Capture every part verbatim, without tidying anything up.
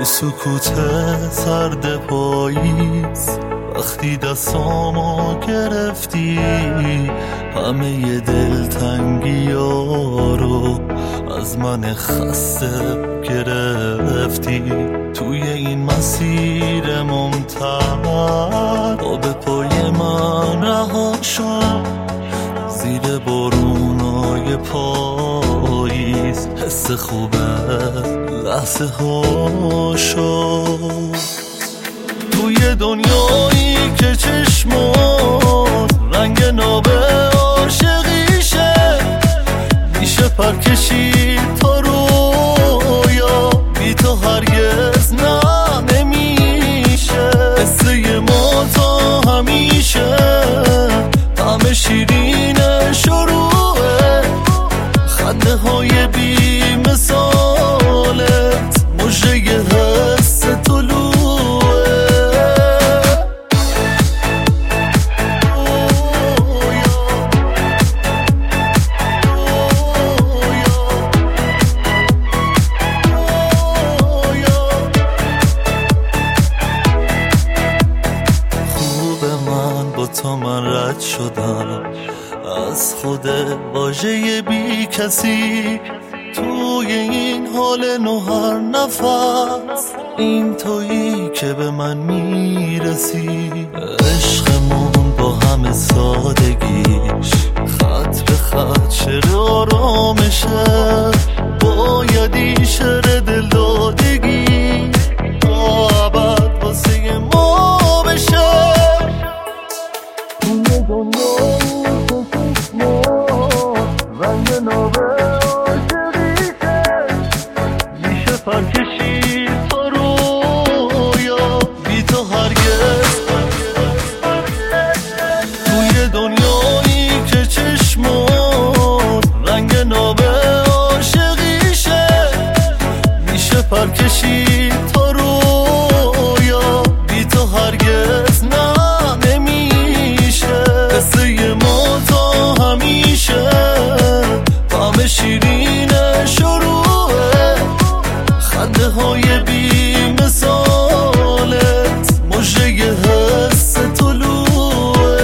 تو سکوت سرد پاییز وقتی دستامو گرفتی، همه دلتنگی ها رو از من خسته گرفتی. توی این مسیر ممتد آب پای من رها شد، زیر بارونای پاییز حس خوبه لحظه ها شد. توی دنیایی که چشمات رنگ ناب عاشقیشه، میشه پر کشید تا رویا، بی تو هرگز نه نمیشه. قصه ما تا همیشه طعم شیرین شروعه، خنده های بی مثالت مژه حس طلوعه. با تو من رد شدم از خود واژه بی کسی، توی این حال نو هر نفس این تویی که به من میرسی. عشقمون با همه سادگیش خط به خط شعر آرامشه، بایدی شعر دلدادگی تا ابد واسه ما بشه. رنگ ناب عاشقیشه، میشه پر کشید تا رویا، بی تو هرگز. توی دنیایی که چشمات رنگ ناب عاشقیشه، میشه پر کشید تا رویا، بی تو هرگز نه نمیشه. قصه ما تا همیشه طعم شیرین شروعه، خنده های بی مثالت مژه حس طلوعه.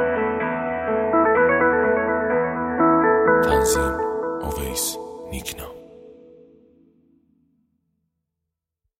تنظیم اویس نیکنا.